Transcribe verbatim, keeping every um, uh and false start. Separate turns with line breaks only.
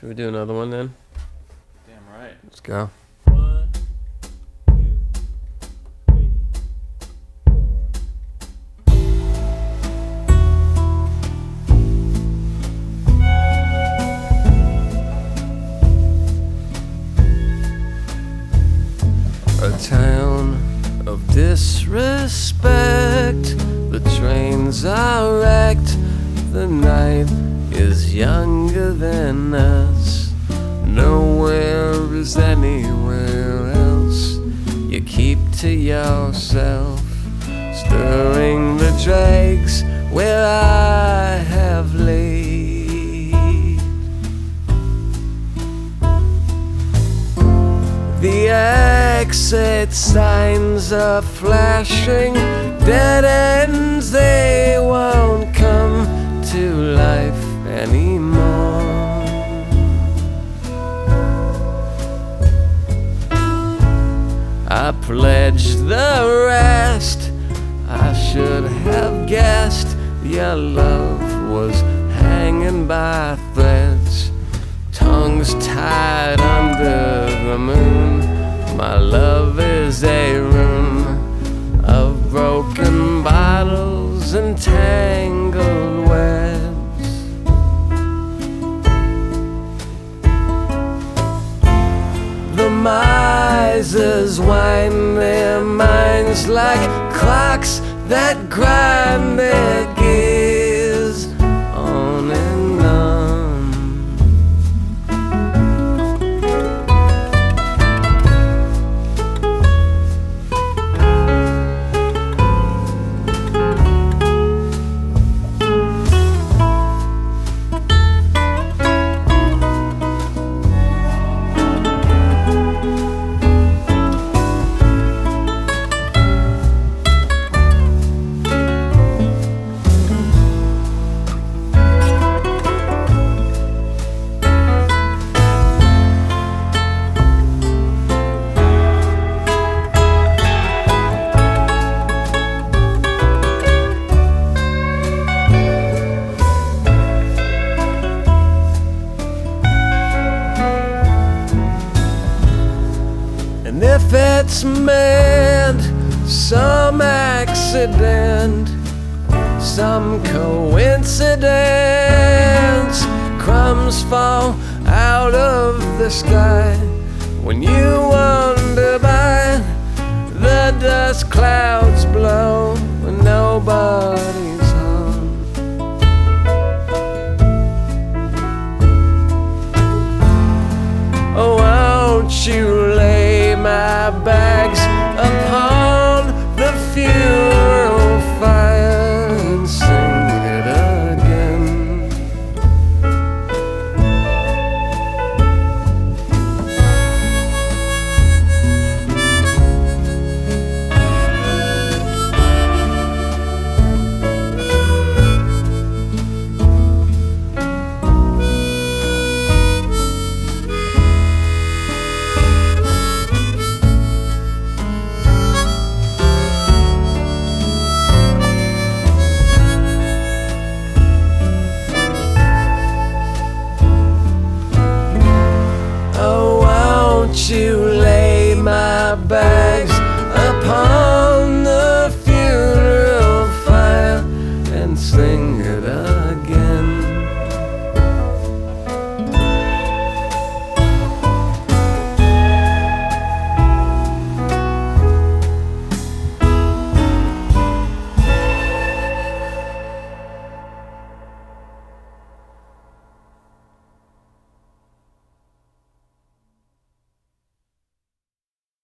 Should we do another one then?
Damn right.
Let's go.
One, two, three, four.
A town of disrespect. The trains are wrecked. The night is younger than us. Nowhere is anywhere else. You keep to yourself, stirring the dregs where I have laid. The exit signs are flashing, dead ends, they won't come to life anymore. I pledged the rest. I should have guessed your love was hanging by threads, tongues tied under the moon. My love is a room of broken bottles and tangled webs. The misers wind their minds like clocks that grind their gears on and on. And if it's meant, some accident, some coincidence, crumbs fall out of the sky when you wander by. The dust clouds blow when nobody's home. Oh, won't you lay my bags upon the funeral fire and sing it again? Oh, won't you lay my back